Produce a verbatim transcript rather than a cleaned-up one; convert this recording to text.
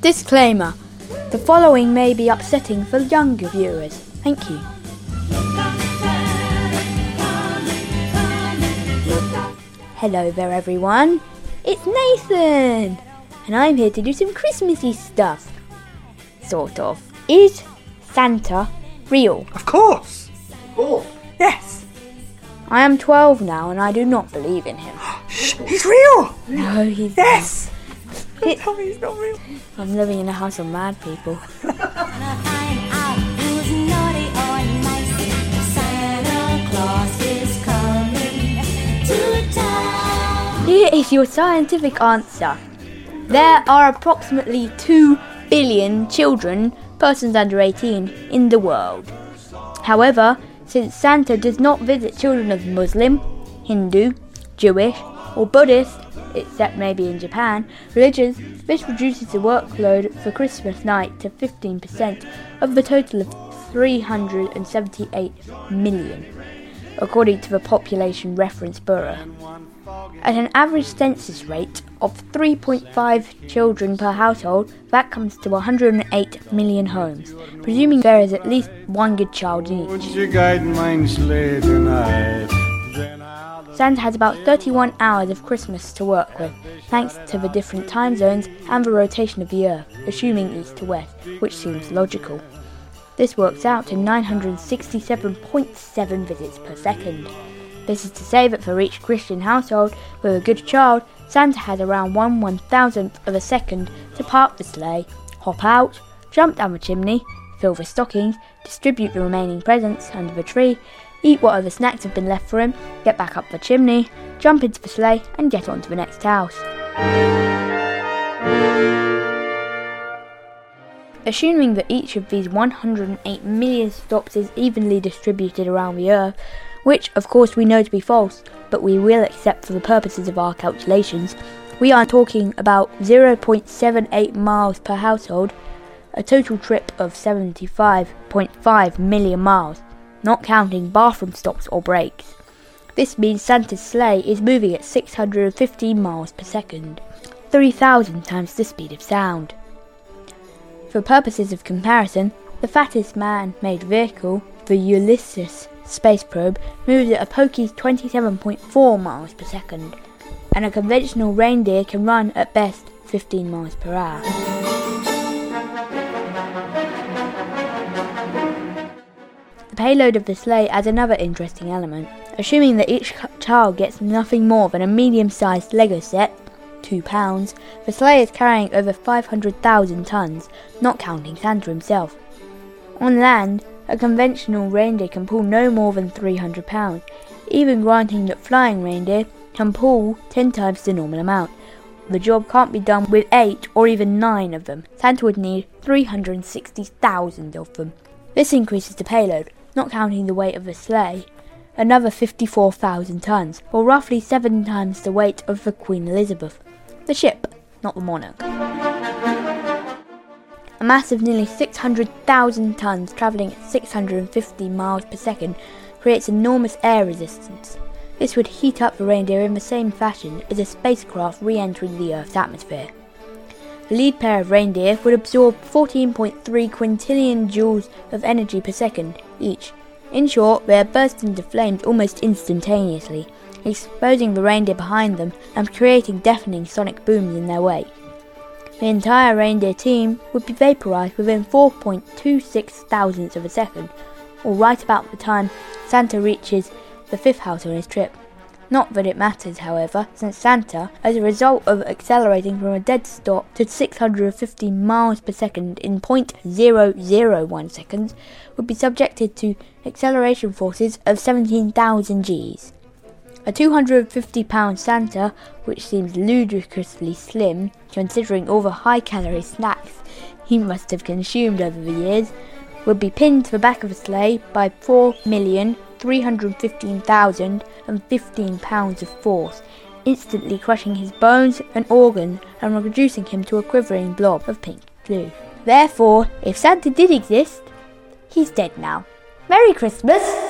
Disclaimer: the following may be upsetting for younger viewers. Thank you. Hello there everyone, it's Nathan, and I'm here to do some Christmassy stuff. Sort of. Is Santa real? Of course! Oh, yes! I am twelve now and I do not believe in him. Shh, he's real! No, he's Yes! not. Don't tell me he's not real. I'm living in a house of mad people. Here is your scientific answer. There are approximately two billion children, persons under eighteen, in the world. However, since Santa does not visit children of Muslim, Hindu, Jewish, or Buddhist, except maybe in Japan, religions, this reduces the workload for Christmas night to fifteen percent of the total of three hundred seventy-eight million, according to the Population Reference Bureau. At an average census rate of three point five children per household, that comes to one hundred eight million homes, presuming there is at least one good child in each. Santa has about thirty-one hours of Christmas to work with, thanks to the different time zones and the rotation of the Earth, assuming east to west, which seems logical. This works out to nine hundred sixty-seven point seven visits per second. This is to say that for each Christian household with a good child, Santa has around one one-thousandth of a second to park the sleigh, hop out, jump down the chimney, fill the stockings, distribute the remaining presents under the tree, eat what other snacks have been left for him, get back up the chimney, jump into the sleigh and get on to the next house. Assuming that each of these one hundred eight million stops is evenly distributed around the Earth, which of course we know to be false, but we will accept for the purposes of our calculations, we are talking about zero point seven eight miles per household, a total trip of seventy-five point five million miles, not counting bathroom stops or breaks. This means Santa's sleigh is moving at six hundred fifteen miles per second, three thousand times the speed of sound. For purposes of comparison, the fattest man-made vehicle, the Ulysses space probe, moves at a pokey twenty-seven point four miles per second, and a conventional reindeer can run at best fifteen miles per hour. The payload of the sleigh adds another interesting element. Assuming that each child gets nothing more than a medium-sized Lego set, two pounds, the sleigh is carrying over five hundred thousand tons, not counting Santa himself. On land, a conventional reindeer can pull no more than three hundred pounds, even granting that flying reindeer can pull ten times the normal amount. The job can't be done with eight or even nine of them. Santa would need three hundred sixty thousand of them. This increases the payload, not counting the weight of the sleigh, another fifty-four thousand tons, or roughly seven times the weight of the Queen Elizabeth. The ship, not the monarch. A mass of nearly six hundred thousand tons travelling at six hundred fifty miles per second creates enormous air resistance. This would heat up the reindeer in the same fashion as a spacecraft re-entering the Earth's atmosphere. The lead pair of reindeer would absorb fourteen point three quintillion joules of energy per second each. In short, they are burst into flames almost instantaneously, exposing the reindeer behind them and creating deafening sonic booms in their wake. The entire reindeer team would be vaporized within four point two six thousandths of a second, or right about the time Santa reaches the fifth house on his trip. Not that it matters, however, since Santa, as a result of accelerating from a dead stop to six hundred fifty miles per second in zero point zero zero one seconds, would be subjected to acceleration forces of seventeen thousand G's. A two hundred fifty pound Santa, which seems ludicrously slim considering all the high-calorie snacks he must have consumed over the years, would be pinned to the back of a sleigh by four million three hundred fifteen thousand fifteen pounds of force, instantly crushing his bones and organs and reducing him to a quivering blob of pink glue. Therefore, if Santa did exist, he's dead now. Merry Christmas!